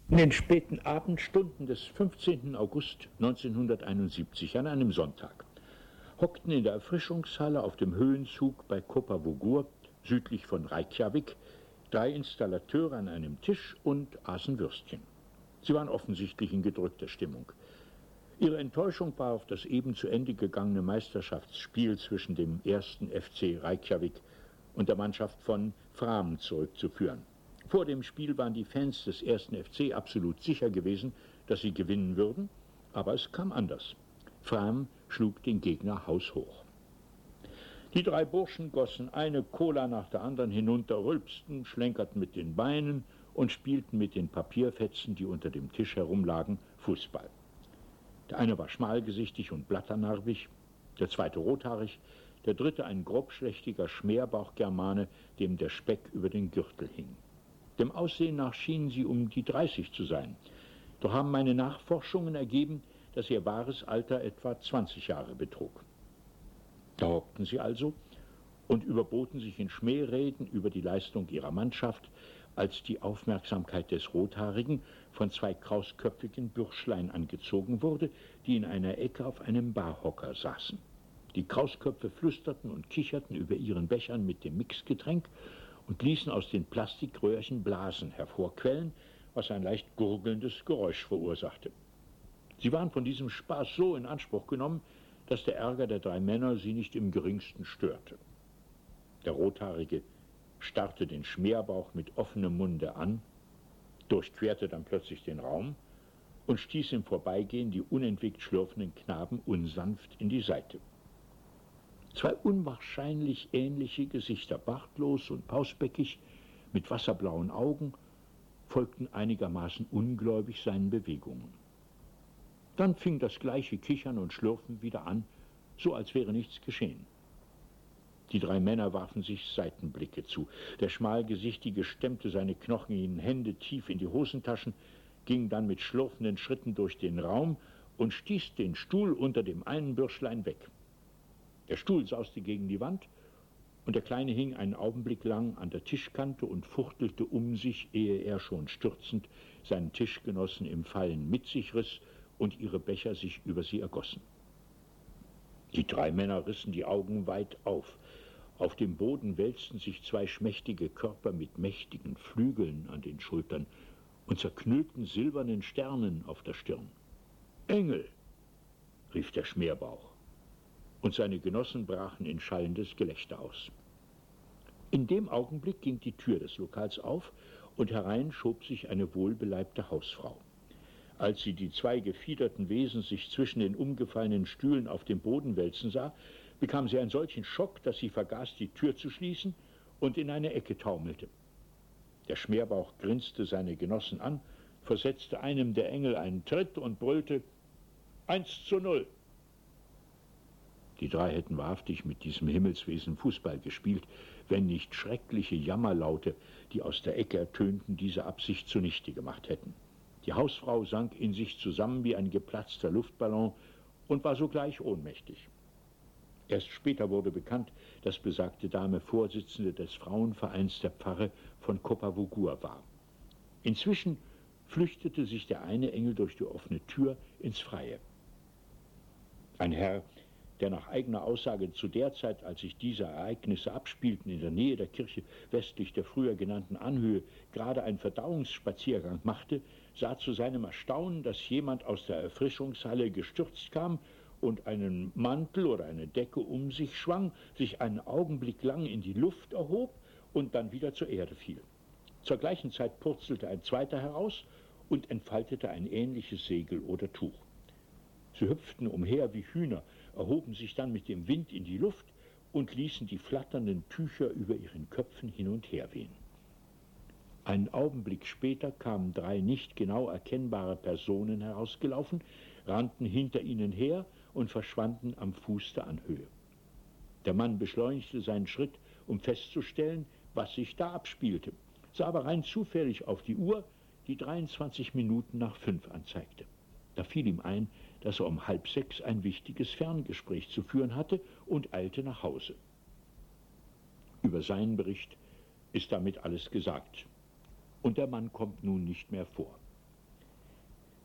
In den späten Abendstunden des 15. August 1971, an einem Sonntag, hockten in der Erfrischungshalle auf dem Höhenzug bei Kopavogur, südlich von Reykjavik, 3 Installateure an einem Tisch und aßen Würstchen. Sie waren offensichtlich in gedrückter Stimmung. Ihre Enttäuschung war auf das eben zu Ende gegangene Meisterschaftsspiel zwischen dem 1. FC Reykjavik und der Mannschaft von Fram zurückzuführen. Vor dem Spiel waren die Fans des 1. FC absolut sicher gewesen, dass sie gewinnen würden, aber es kam anders. Fram schlug den Gegner haushoch. Die 3 Burschen gossen eine Cola nach der anderen hinunter, rülpsten, schlenkerten mit den Beinen und spielten mit den Papierfetzen, die unter dem Tisch herumlagen, Fußball. Der eine war schmalgesichtig und blatternarbig, der zweite rothaarig, der dritte ein grobschlächtiger Schmerbauchgermane, dem der Speck über den Gürtel hing. Dem Aussehen nach schienen sie um die 30 zu sein. Doch haben meine Nachforschungen ergeben, dass ihr wahres Alter etwa 20 Jahre betrug. Da hockten sie also und überboten sich in Schmähreden über die Leistung ihrer Mannschaft, als die Aufmerksamkeit des Rothaarigen von 2 krausköpfigen Bürschlein angezogen wurde, die in einer Ecke auf einem Barhocker saßen. Die Krausköpfe flüsterten und kicherten über ihren Bechern mit dem Mixgetränk und ließen aus den Plastikröhrchen Blasen hervorquellen, was ein leicht gurgelndes Geräusch verursachte. Sie waren von diesem Spaß so in Anspruch genommen, dass der Ärger der 3 Männer sie nicht im geringsten störte. Der Rothaarige starrte den Schmerbauch mit offenem Munde an, durchquerte dann plötzlich den Raum und stieß im Vorbeigehen die unentwegt schlürfenden Knaben unsanft in die Seite. 2 unwahrscheinlich ähnliche Gesichter, bartlos und pausbäckig, mit wasserblauen Augen, folgten einigermaßen ungläubig seinen Bewegungen. Dann fing das gleiche Kichern und Schlürfen wieder an, so als wäre nichts geschehen. Die 3 Männer warfen sich Seitenblicke zu. Der Schmalgesichtige stemmte seine knochigen Hände tief in die Hosentaschen, ging dann mit schlurfenden Schritten durch den Raum und stieß den Stuhl unter dem einen Bürschlein weg. Der Stuhl sauste gegen die Wand und der Kleine hing einen Augenblick lang an der Tischkante und fuchtelte um sich, ehe er schon stürzend seinen Tischgenossen im Fallen mit sich riss und ihre Becher sich über sie ergossen. Die 3 Männer rissen die Augen weit auf. Auf dem Boden wälzten sich 2 schmächtige Körper mit mächtigen Flügeln an den Schultern und zerknüllten silbernen Sternen auf der Stirn. »Engel«, rief der Schmerbauch, und seine Genossen brachen in schallendes Gelächter aus. In dem Augenblick ging die Tür des Lokals auf und herein schob sich eine wohlbeleibte Hausfrau. Als sie die 2 gefiederten Wesen sich zwischen den umgefallenen Stühlen auf dem Boden wälzen sah, bekam sie einen solchen Schock, dass sie vergaß, die Tür zu schließen und in eine Ecke taumelte. Der Schmerbauch grinste seine Genossen an, versetzte einem der Engel einen Tritt und brüllte: 1:0. Die 3 hätten wahrhaftig mit diesem Himmelswesen Fußball gespielt, wenn nicht schreckliche Jammerlaute, die aus der Ecke ertönten, diese Absicht zunichte gemacht hätten. Die Hausfrau sank in sich zusammen wie ein geplatzter Luftballon und war sogleich ohnmächtig. Erst später wurde bekannt, dass besagte Dame Vorsitzende des Frauenvereins der Pfarre von Kopavogur war. Inzwischen flüchtete sich der eine Engel durch die offene Tür ins Freie. Ein Herr, der nach eigener Aussage zu der Zeit, als sich diese Ereignisse abspielten, in der Nähe der Kirche westlich der früher genannten Anhöhe, gerade einen Verdauungsspaziergang machte, sah zu seinem Erstaunen, dass jemand aus der Erfrischungshalle gestürzt kam und einen Mantel oder eine Decke um sich schwang, sich einen Augenblick lang in die Luft erhob und dann wieder zur Erde fiel. Zur gleichen Zeit purzelte ein zweiter heraus und entfaltete ein ähnliches Segel oder Tuch. Sie hüpften umher wie Hühner, erhoben sich dann mit dem Wind in die Luft und ließen die flatternden Tücher über ihren Köpfen hin und her wehen. Einen Augenblick später kamen 3 nicht genau erkennbare Personen herausgelaufen, rannten hinter ihnen her und verschwanden am Fuß der Anhöhe. Der Mann beschleunigte seinen Schritt, um festzustellen, was sich da abspielte, sah aber rein zufällig auf die Uhr, die 23 Minuten nach 5 anzeigte. Da fiel ihm ein, dass er um 5:30 ein wichtiges Ferngespräch zu führen hatte und eilte nach Hause. Über seinen Bericht ist damit alles gesagt. Und der Mann kommt nun nicht mehr vor.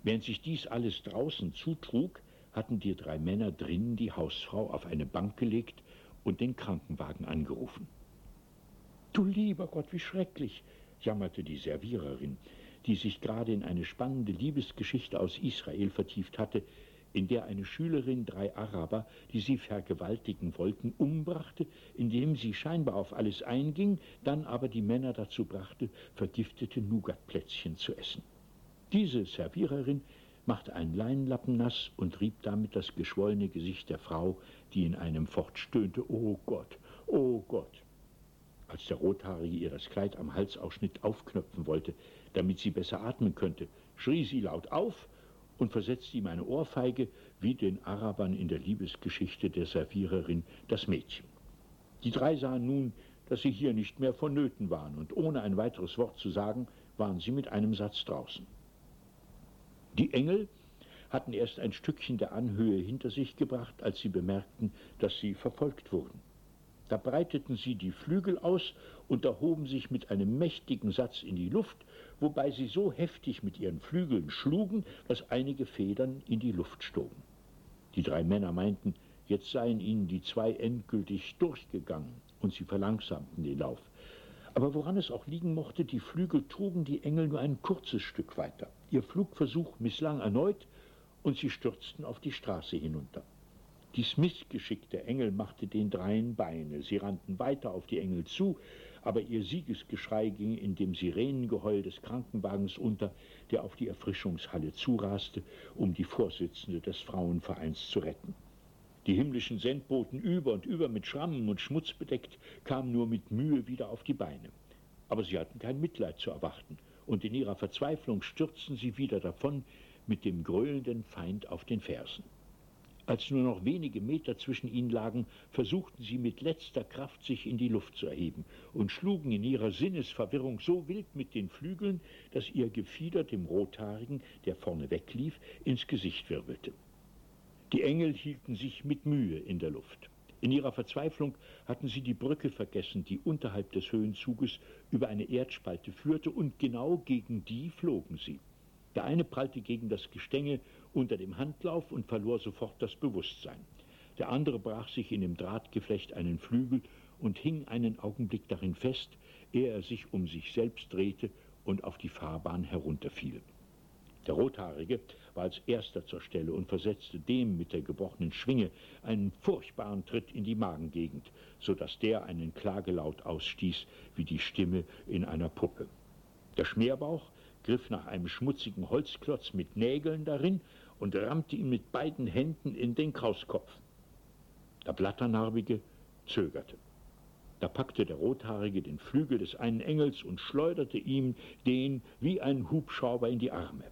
Während sich dies alles draußen zutrug, hatten die 3 Männer drinnen die Hausfrau auf eine Bank gelegt und den Krankenwagen angerufen. »Du lieber Gott, wie schrecklich«, jammerte die Serviererin, die sich gerade in eine spannende Liebesgeschichte aus Israel vertieft hatte, in der eine Schülerin 3 Araber, die sie vergewaltigen wollten, umbrachte, indem sie scheinbar auf alles einging, dann aber die Männer dazu brachte, vergiftete Nougatplätzchen zu essen. Diese Serviererin machte einen Leinenlappen nass und rieb damit das geschwollene Gesicht der Frau, die in einem Fort stöhnte, »Oh Gott, oh Gott!« Als der Rothaarige ihr das Kleid am Halsausschnitt aufknöpfen wollte, damit sie besser atmen könnte, schrie sie laut auf und versetzte ihm eine Ohrfeige, wie den Arabern in der Liebesgeschichte der Serviererin das Mädchen. Die 3 sahen nun, dass sie hier nicht mehr vonnöten waren, und ohne ein weiteres Wort zu sagen, waren sie mit einem Satz draußen. Die Engel hatten erst ein Stückchen der Anhöhe hinter sich gebracht, als sie bemerkten, dass sie verfolgt wurden. Da breiteten sie die Flügel aus und erhoben sich mit einem mächtigen Satz in die Luft, wobei sie so heftig mit ihren Flügeln schlugen, dass einige Federn in die Luft stoben. Die 3 Männer meinten, jetzt seien ihnen die 2 endgültig durchgegangen, und sie verlangsamten den Lauf. Aber woran es auch liegen mochte, die Flügel trugen die Engel nur ein kurzes Stück weiter. Ihr Flugversuch misslang erneut, und sie stürzten auf die Straße hinunter. Dies Missgeschick der Engel machte den 3 Beine. Sie rannten weiter auf die Engel zu, aber ihr Siegesgeschrei ging in dem Sirenengeheul des Krankenwagens unter, der auf die Erfrischungshalle zuraste, um die Vorsitzende des Frauenvereins zu retten. Die himmlischen Sendboten über und über mit Schrammen und Schmutz bedeckt, kamen nur mit Mühe wieder auf die Beine. Aber sie hatten kein Mitleid zu erwarten, und in ihrer Verzweiflung stürzten sie wieder davon, mit dem gröhlenden Feind auf den Fersen. Als nur noch wenige Meter zwischen ihnen lagen, versuchten sie mit letzter Kraft, sich in die Luft zu erheben und schlugen in ihrer Sinnesverwirrung so wild mit den Flügeln, dass ihr Gefieder dem Rothaarigen, der vorne weglief, ins Gesicht wirbelte. Die Engel hielten sich mit Mühe in der Luft. In ihrer Verzweiflung hatten sie die Brücke vergessen, die unterhalb des Höhenzuges über eine Erdspalte führte, und genau gegen die flogen sie. Der eine prallte gegen das Gestänge unter dem Handlauf und verlor sofort das Bewusstsein. Der andere brach sich in dem Drahtgeflecht einen Flügel und hing einen Augenblick darin fest, ehe er sich um sich selbst drehte und auf die Fahrbahn herunterfiel. Der Rothaarige war als erster zur Stelle und versetzte dem mit der gebrochenen Schwinge einen furchtbaren Tritt in die Magengegend, sodass der einen Klagelaut ausstieß wie die Stimme in einer Puppe. Der Schmerbauch griff nach einem schmutzigen Holzklotz mit Nägeln darin und rammte ihn mit beiden Händen in den Krauskopf. Der Blatternarbige zögerte. Da packte der Rothaarige den Flügel des einen Engels und schleuderte ihm den wie ein Hubschrauber in die Arme.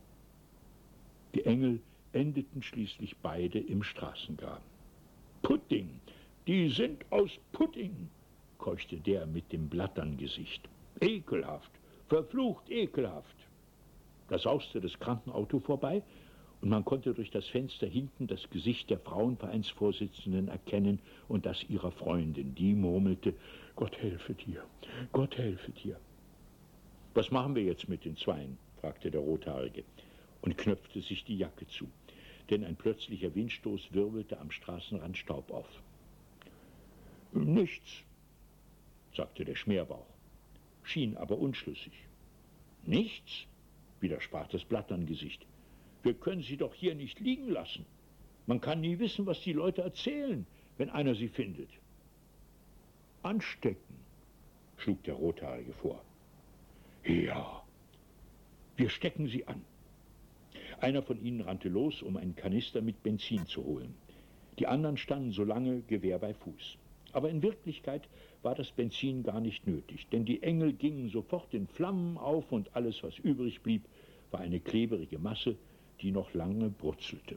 Die Engel endeten schließlich beide im Straßengraben. »Pudding, die sind aus Pudding«, keuchte der mit dem Blattern-Gesicht. »Ekelhaft, verflucht ekelhaft!« Da sauste das Krankenauto vorbei, und man konnte durch das Fenster hinten das Gesicht der Frauenvereinsvorsitzenden erkennen und das ihrer Freundin. Die murmelte, »Gott helfe dir, Gott helfe dir.« »Was machen wir jetzt mit den Zweien?« fragte der Rothaarige und knöpfte sich die Jacke zu, denn ein plötzlicher Windstoß wirbelte am Straßenrand Staub auf. »Nichts«, sagte der Schmerbauch, schien aber unschlüssig. »Nichts?«, widersprach das Blattern-Gesicht. »Wir können sie doch hier nicht liegen lassen. Man kann nie wissen, was die Leute erzählen, wenn einer sie findet.« »Anstecken«, schlug der Rothaarige vor. »Ja, wir stecken sie an.« Einer von ihnen rannte los, um einen Kanister mit Benzin zu holen. Die anderen standen so lange Gewehr bei Fuß. Aber in Wirklichkeit war das Benzin gar nicht nötig, denn die Engel gingen sofort in Flammen auf und alles, was übrig blieb, war eine klebrige Masse, die noch lange brutzelte.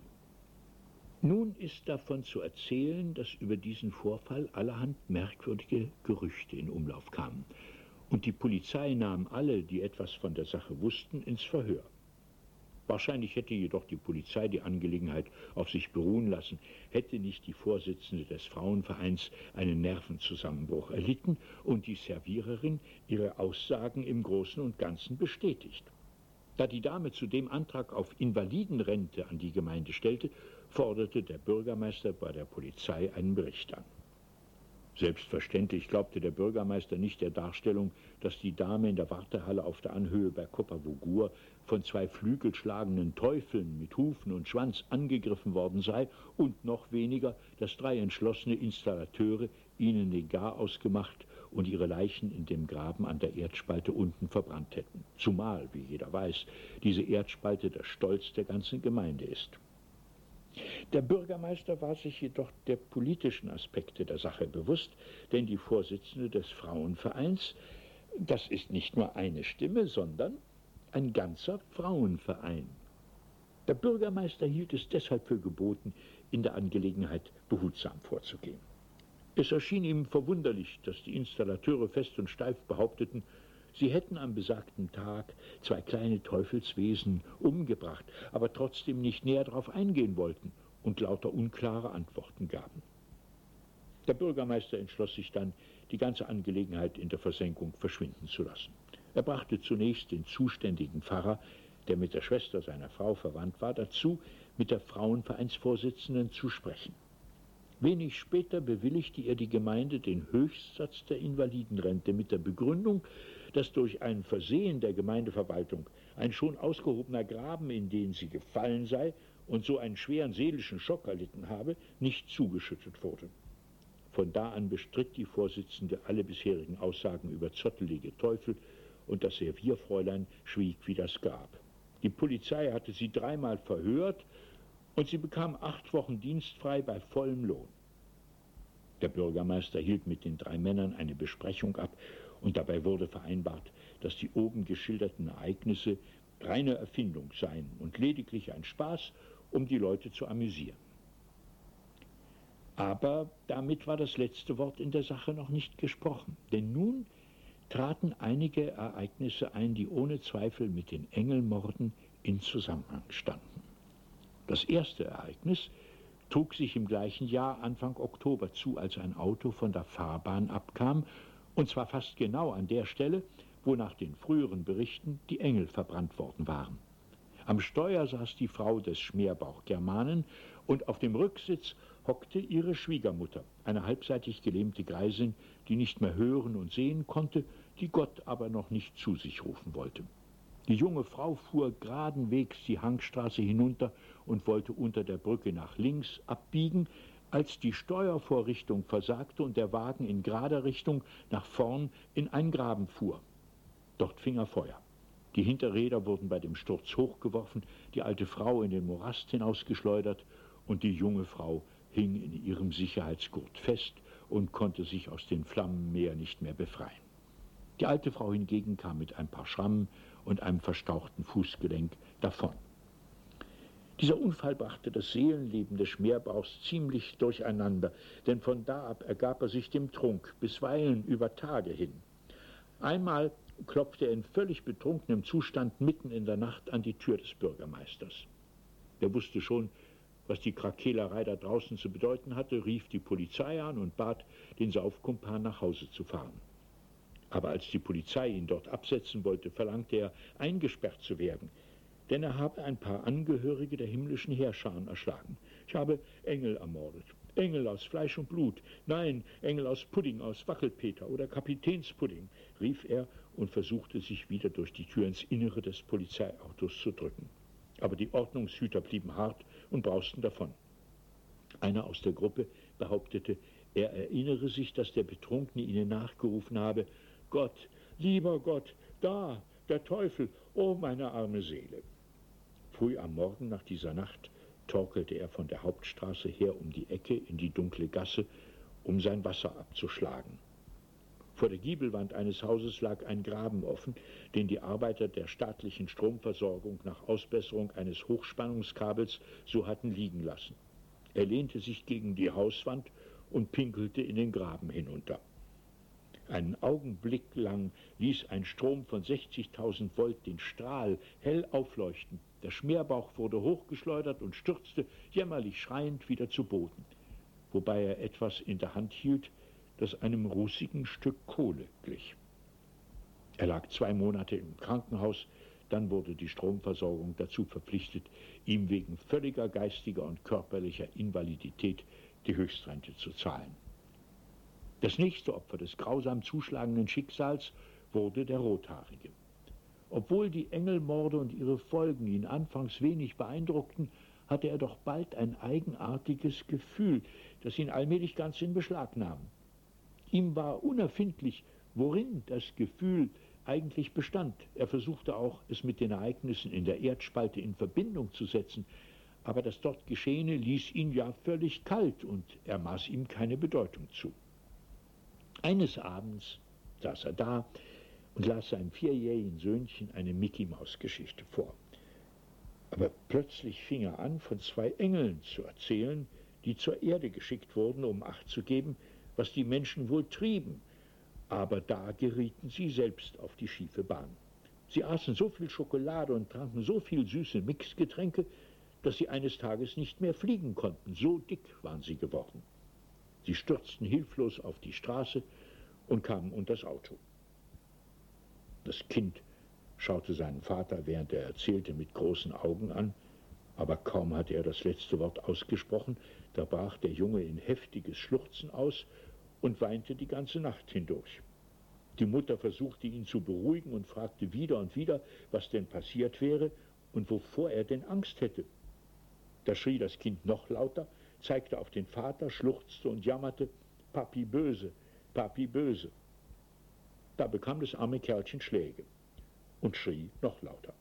Nun ist davon zu erzählen, dass über diesen Vorfall allerhand merkwürdige Gerüchte in Umlauf kamen. Und die Polizei nahm alle, die etwas von der Sache wussten, ins Verhör. Wahrscheinlich hätte jedoch die Polizei die Angelegenheit auf sich beruhen lassen, hätte nicht die Vorsitzende des Frauenvereins einen Nervenzusammenbruch erlitten und die Serviererin ihre Aussagen im Großen und Ganzen bestätigt. Da die Dame zudem Antrag auf Invalidenrente an die Gemeinde stellte, forderte der Bürgermeister bei der Polizei einen Bericht an. Selbstverständlich glaubte der Bürgermeister nicht der Darstellung, dass die Dame in der Wartehalle auf der Anhöhe bei Koppervogur von 2 flügelschlagenden Teufeln mit Hufen und Schwanz angegriffen worden sei, und noch weniger, dass 3 entschlossene Installateure ihnen den Gar ausgemacht und ihre Leichen in dem Graben an der Erdspalte unten verbrannt hätten. Zumal, wie jeder weiß, diese Erdspalte der Stolz der ganzen Gemeinde ist. Der Bürgermeister war sich jedoch der politischen Aspekte der Sache bewusst, denn die Vorsitzende des Frauenvereins, das ist nicht nur eine Stimme, sondern ein ganzer Frauenverein. Der Bürgermeister hielt es deshalb für geboten, in der Angelegenheit behutsam vorzugehen. Es erschien ihm verwunderlich, dass die Installateure fest und steif behaupteten, sie hätten am besagten Tag 2 kleine Teufelswesen umgebracht, aber trotzdem nicht näher darauf eingehen wollten und lauter unklare Antworten gaben. Der Bürgermeister entschloss sich dann, die ganze Angelegenheit in der Versenkung verschwinden zu lassen. Er brachte zunächst den zuständigen Pfarrer, der mit der Schwester seiner Frau verwandt war, dazu, mit der Frauenvereinsvorsitzenden zu sprechen. Wenig später bewilligte ihr die Gemeinde den Höchstsatz der Invalidenrente mit der Begründung, dass durch ein Versehen der Gemeindeverwaltung ein schon ausgehobener Graben, in den sie gefallen sei und so einen schweren seelischen Schock erlitten habe, nicht zugeschüttet wurde. Von da an bestritt die Vorsitzende alle bisherigen Aussagen über zottelige Teufel, und das Servierfräulein schwieg wie das Grab. Die Polizei hatte sie 3-mal verhört, und sie bekam 8 Wochen dienstfrei bei vollem Lohn. Der Bürgermeister hielt mit den 3 Männern eine Besprechung ab, und dabei wurde vereinbart, dass die oben geschilderten Ereignisse reine Erfindung seien und lediglich ein Spaß, um die Leute zu amüsieren. Aber damit war das letzte Wort in der Sache noch nicht gesprochen, denn nun traten einige Ereignisse ein, die ohne Zweifel mit den Engelmorden in Zusammenhang standen. Das erste Ereignis trug sich im gleichen Jahr Anfang Oktober zu, als ein Auto von der Fahrbahn abkam, und zwar fast genau an der Stelle, wo nach den früheren Berichten die Engel verbrannt worden waren. Am Steuer saß die Frau des Schmerbauch-Germanen, und auf dem Rücksitz hockte ihre Schwiegermutter, eine halbseitig gelähmte Greisin, die nicht mehr hören und sehen konnte, die Gott aber noch nicht zu sich rufen wollte. Die junge Frau fuhr geradenwegs die Hangstraße hinunter und wollte unter der Brücke nach links abbiegen, als die Steuervorrichtung versagte und der Wagen in gerader Richtung nach vorn in einen Graben fuhr. Dort fing er Feuer. Die Hinterräder wurden bei dem Sturz hochgeworfen, die alte Frau in den Morast hinausgeschleudert, und die junge Frau hing in ihrem Sicherheitsgurt fest und konnte sich aus den Flammen nicht mehr befreien. Die alte Frau hingegen kam mit ein paar Schrammen und einem verstauchten Fußgelenk davon. Dieser Unfall brachte das Seelenleben des Schmerbauchs ziemlich durcheinander, denn von da ab ergab er sich dem Trunk, bisweilen über Tage hin. Einmal klopfte er in völlig betrunkenem Zustand mitten in der Nacht an die Tür des Bürgermeisters. Der wusste schon, was die Krakeelerei da draußen zu bedeuten hatte, rief die Polizei an und bat, den Saufkumpan nach Hause zu fahren. Aber als die Polizei ihn dort absetzen wollte, verlangte er, eingesperrt zu werden, denn er habe ein paar Angehörige der himmlischen Heerscharen erschlagen. Ich habe Engel ermordet, Engel aus Fleisch und Blut, nein, Engel aus Pudding, aus Wackelpeter oder Kapitänspudding, rief er und versuchte sich wieder durch die Tür ins Innere des Polizeiautos zu drücken. Aber die Ordnungshüter blieben hart und brausten davon. Einer aus der Gruppe behauptete, er erinnere sich, dass der Betrunkene ihnen nachgerufen habe: Gott, lieber Gott, da, der Teufel, oh meine arme Seele. Früh am Morgen nach dieser Nacht torkelte er von der Hauptstraße her um die Ecke in die dunkle Gasse, um sein Wasser abzuschlagen. Vor der Giebelwand eines Hauses lag ein Graben offen, den die Arbeiter der staatlichen Stromversorgung nach Ausbesserung eines Hochspannungskabels so hatten liegen lassen. Er lehnte sich gegen die Hauswand und pinkelte in den Graben hinunter. Einen Augenblick lang ließ ein Strom von 60.000 Volt den Strahl hell aufleuchten. Der Schmerbauch wurde hochgeschleudert und stürzte, jämmerlich schreiend, wieder zu Boden, wobei er etwas in der Hand hielt, das einem rußigen Stück Kohle glich. Er lag 2 Monate im Krankenhaus, Dann wurde die Stromversorgung dazu verpflichtet, ihm wegen völliger geistiger und körperlicher Invalidität die Höchstrente zu zahlen. Das nächste Opfer des grausam zuschlagenden Schicksals wurde der Rothaarige. Obwohl die Engelmorde und ihre Folgen ihn anfangs wenig beeindruckten, hatte er doch bald ein eigenartiges Gefühl, das ihn allmählich ganz in Beschlag nahm. Ihm war unerfindlich, worin das Gefühl eigentlich bestand. Er versuchte auch, es mit den Ereignissen in der Erdspalte in Verbindung zu setzen, aber das dort Geschehene ließ ihn ja völlig kalt und er maß ihm keine Bedeutung zu. Eines Abends saß er da und las seinem 4-jährigen Söhnchen eine Mickey-Maus-Geschichte vor. Aber plötzlich fing er an, von 2 Engeln zu erzählen, die zur Erde geschickt wurden, um Acht zu geben, was die Menschen wohl trieben. Aber da gerieten sie selbst auf die schiefe Bahn. Sie aßen so viel Schokolade und tranken so viel süße Mixgetränke, dass sie eines Tages nicht mehr fliegen konnten. So dick waren sie geworden. Sie stürzten hilflos auf die Straße und kamen unters Auto. Das Kind schaute seinen Vater, während er erzählte, mit großen Augen an, aber kaum hatte er das letzte Wort ausgesprochen, da brach der Junge in heftiges Schluchzen aus und weinte die ganze Nacht hindurch. Die Mutter versuchte ihn zu beruhigen und fragte wieder und wieder, was denn passiert wäre und wovor er denn Angst hätte. Da schrie das Kind noch lauter, zeigte auf den Vater, schluchzte und jammerte, Papi böse, Papi böse. Da bekam das arme Kerlchen Schläge und schrie noch lauter.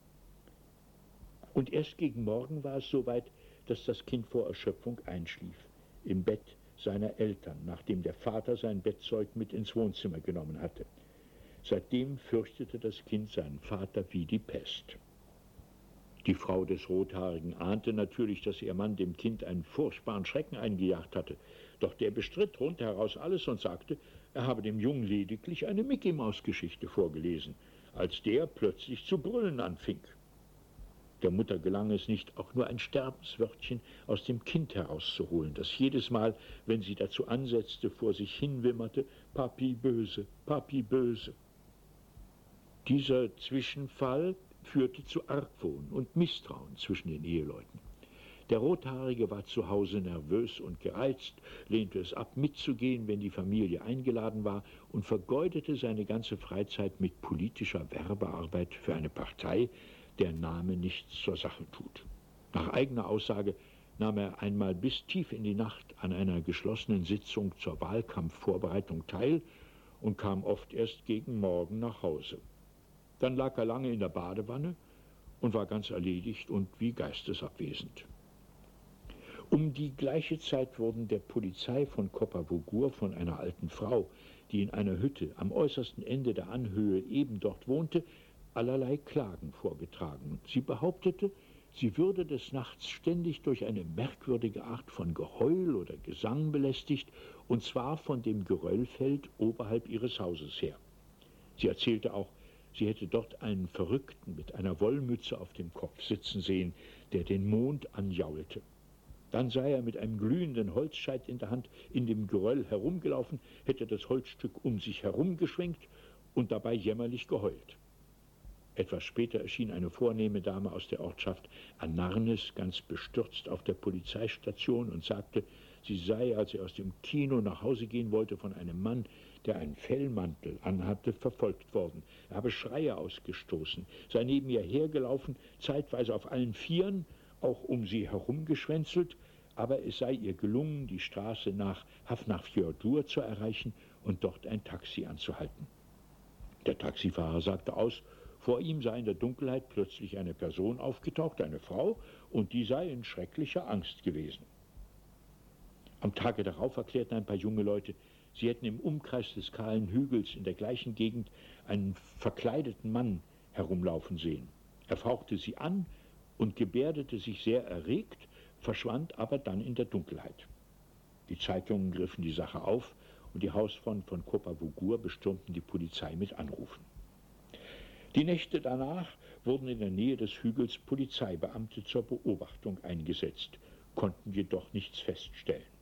Und erst gegen Morgen war es soweit, dass das Kind vor Erschöpfung einschlief, im Bett seiner Eltern, nachdem der Vater sein Bettzeug mit ins Wohnzimmer genommen hatte. Seitdem fürchtete das Kind seinen Vater wie die Pest. Die Frau des Rothaarigen ahnte natürlich, dass ihr Mann dem Kind einen furchtbaren Schrecken eingejagt hatte, doch der bestritt rundheraus alles und sagte, er habe dem Jungen lediglich eine Mickey-Maus-Geschichte vorgelesen, als der plötzlich zu brüllen anfing. Der Mutter gelang es nicht, auch nur ein Sterbenswörtchen aus dem Kind herauszuholen, das jedes Mal, wenn sie dazu ansetzte, vor sich hin wimmerte, Papi böse, Papi böse. Dieser Zwischenfall führte zu Argwohn und Misstrauen zwischen den Eheleuten. Der Rothaarige war zu Hause nervös und gereizt, lehnte es ab, mitzugehen, wenn die Familie eingeladen war, und vergeudete seine ganze Freizeit mit politischer Werbearbeit für eine Partei, deren Name nichts zur Sache tut. Nach eigener Aussage nahm er einmal bis tief in die Nacht an einer geschlossenen Sitzung zur Wahlkampfvorbereitung teil und kam oft erst gegen Morgen nach Hause. Dann lag er lange in der Badewanne und war ganz erledigt und wie geistesabwesend. Um die gleiche Zeit wurden der Polizei von Koppervugur von einer alten Frau, die in einer Hütte am äußersten Ende der Anhöhe eben dort wohnte, allerlei Klagen vorgetragen. Sie behauptete, sie würde des Nachts ständig durch eine merkwürdige Art von Geheul oder Gesang belästigt, und zwar von dem Geröllfeld oberhalb ihres Hauses her. Sie erzählte auch, sie hätte dort einen Verrückten mit einer Wollmütze auf dem Kopf sitzen sehen, der den Mond anjaulte. Dann sei er mit einem glühenden Holzscheit in der Hand in dem Geröll herumgelaufen, hätte das Holzstück um sich herumgeschwenkt und dabei jämmerlich geheult. Etwas später erschien eine vornehme Dame aus der Ortschaft Anarnes ganz bestürzt auf der Polizeistation und sagte, sie sei, als sie aus dem Kino nach Hause gehen wollte, von einem Mann, der einen Fellmantel anhatte, verfolgt worden. Er habe Schreie ausgestoßen, sei neben ihr hergelaufen, zeitweise auf allen Vieren, auch um sie herumgeschwänzelt, aber es sei ihr gelungen, die Straße nach Hafnarfjordur zu erreichen und dort ein Taxi anzuhalten. Der Taxifahrer sagte aus, vor ihm sei in der Dunkelheit plötzlich eine Person aufgetaucht, eine Frau, und die sei in schrecklicher Angst gewesen. Am Tage darauf erklärten ein paar junge Leute, sie hätten im Umkreis des kahlen Hügels in der gleichen Gegend einen verkleideten Mann herumlaufen sehen. Er fauchte sie an und gebärdete sich sehr erregt, verschwand aber dann in der Dunkelheit. Die Zeitungen griffen die Sache auf und die Hausfront von Koppervugur bestürmten die Polizei mit Anrufen. Die Nächte danach wurden in der Nähe des Hügels Polizeibeamte zur Beobachtung eingesetzt, konnten jedoch nichts feststellen.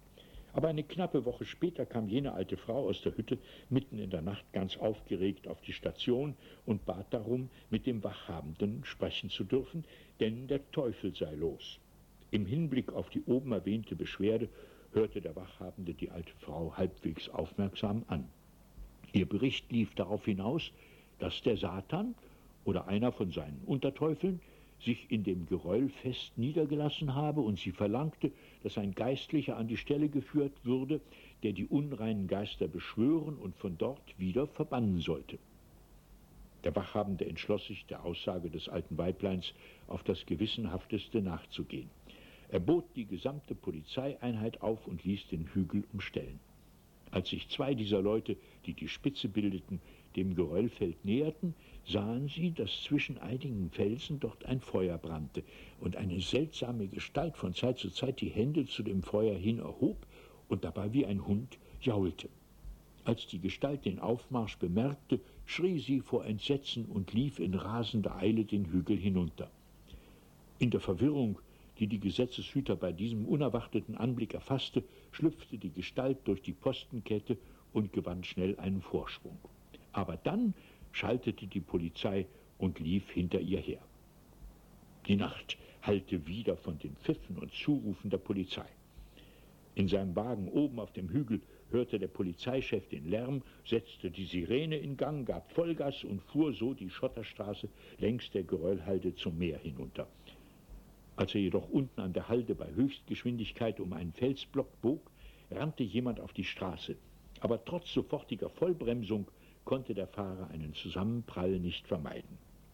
Aber eine knappe Woche später kam jene alte Frau aus der Hütte mitten in der Nacht ganz aufgeregt auf die Station und bat darum, mit dem Wachhabenden sprechen zu dürfen, denn der Teufel sei los. Im Hinblick auf die oben erwähnte Beschwerde hörte der Wachhabende die alte Frau halbwegs aufmerksam an. Ihr Bericht lief darauf hinaus, dass der Satan oder einer von seinen Unterteufeln sich in dem Geröll fest niedergelassen habe, und sie verlangte, dass ein Geistlicher an die Stelle geführt würde, der die unreinen Geister beschwören und von dort wieder verbannen sollte. Der Wachhabende entschloss sich, der Aussage des alten Weibleins auf das Gewissenhafteste nachzugehen. Er bot die gesamte Polizeieinheit auf und ließ den Hügel umstellen. Als sich zwei dieser Leute, die die Spitze bildeten, dem Geröllfeld näherten, sahen sie, dass zwischen einigen Felsen dort ein Feuer brannte und eine seltsame Gestalt von Zeit zu Zeit die Hände zu dem Feuer hin erhob und dabei wie ein Hund jaulte. Als die Gestalt den Aufmarsch bemerkte, schrie sie vor Entsetzen und lief in rasender Eile den Hügel hinunter. In der Verwirrung, die die Gesetzeshüter bei diesem unerwarteten Anblick erfasste, schlüpfte die Gestalt durch die Postenkette und gewann schnell einen Vorsprung. Aber dann schaltete die Polizei und lief hinter ihr her. Die Nacht hallte wieder von den Pfiffen und Zurufen der Polizei. In seinem Wagen oben auf dem Hügel hörte der Polizeichef den Lärm, setzte die Sirene in Gang, gab Vollgas und fuhr so die Schotterstraße längs der Geröllhalde zum Meer hinunter. Als er jedoch unten an der Halde bei Höchstgeschwindigkeit um einen Felsblock bog, rannte jemand auf die Straße. Aber trotz sofortiger Vollbremsung konnte der Fahrer einen Zusammenprall nicht vermeiden.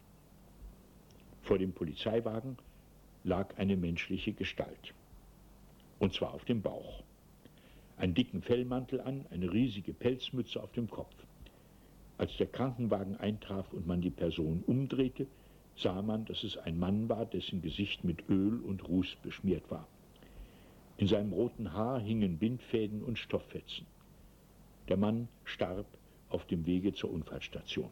Vor dem Polizeiwagen lag eine menschliche Gestalt. Und zwar auf dem Bauch. Einen dicken Fellmantel an, eine riesige Pelzmütze auf dem Kopf. Als der Krankenwagen eintraf und man die Person umdrehte, sah man, dass es ein Mann war, dessen Gesicht mit Öl und Ruß beschmiert war. In seinem roten Haar hingen Bindfäden und Stofffetzen. Der Mann starb auf dem Wege zur Unfallstation.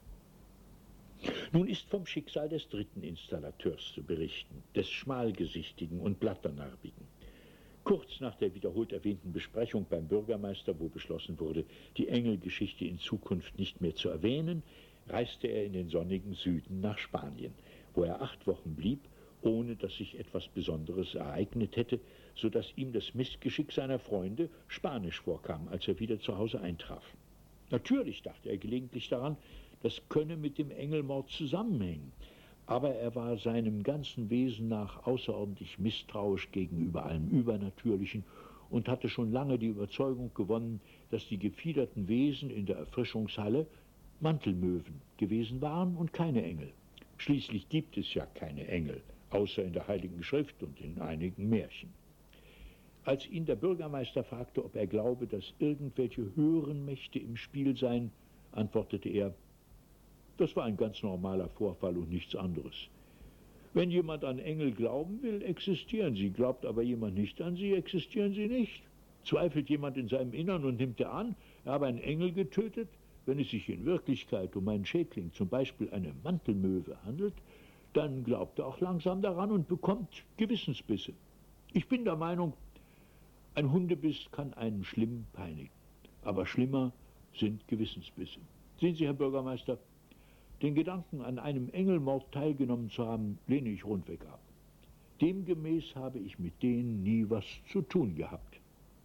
Nun ist vom Schicksal des dritten Installateurs zu berichten, des Schmalgesichtigen und Blatternarbigen. Kurz nach der wiederholt erwähnten Besprechung beim Bürgermeister, wo beschlossen wurde, die Engelgeschichte in Zukunft nicht mehr zu erwähnen, reiste er in den sonnigen Süden nach Spanien, wo er 8 Wochen blieb, ohne dass sich etwas Besonderes ereignet hätte, so dass ihm das Missgeschick seiner Freunde spanisch vorkam, als er wieder zu Hause eintraf. Natürlich dachte er gelegentlich daran, das könne mit dem Engelmord zusammenhängen, aber er war seinem ganzen Wesen nach außerordentlich misstrauisch gegenüber allem Übernatürlichen und hatte schon lange die Überzeugung gewonnen, dass die gefiederten Wesen in der Erfrischungshalle Mantelmöwen gewesen waren und keine Engel. Schließlich gibt es ja keine Engel, außer in der Heiligen Schrift und in einigen Märchen. Als ihn der Bürgermeister fragte, ob er glaube, dass irgendwelche höheren Mächte im Spiel seien, antwortete er, das war ein ganz normaler Vorfall und nichts anderes. Wenn jemand an Engel glauben will, existieren sie, glaubt aber jemand nicht an sie, existieren sie nicht. Zweifelt jemand in seinem Innern und nimmt er an, er habe einen Engel getötet, wenn es sich in Wirklichkeit um einen Schädling, zum Beispiel eine Mantelmöwe, handelt, dann glaubt er auch langsam daran und bekommt Gewissensbisse. Ich bin der Meinung, ein Hundebiss kann einen schlimm peinigen, aber schlimmer sind Gewissensbisse. Sehen Sie, Herr Bürgermeister, den Gedanken, an einem Engelmord teilgenommen zu haben, lehne ich rundweg ab. Demgemäß habe ich mit denen nie was zu tun gehabt.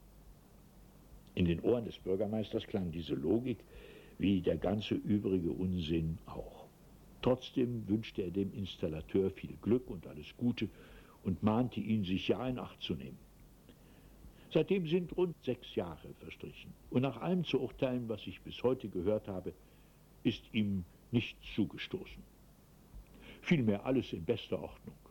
In den Ohren des Bürgermeisters klang diese Logik wie der ganze übrige Unsinn auch. Trotzdem wünschte er dem Installateur viel Glück und alles Gute und mahnte ihn, sich ja in Acht zu nehmen. Seitdem sind rund 6 Jahre verstrichen und nach allem zu urteilen, was ich bis heute gehört habe, ist ihm nichts zugestoßen. Vielmehr alles in bester Ordnung.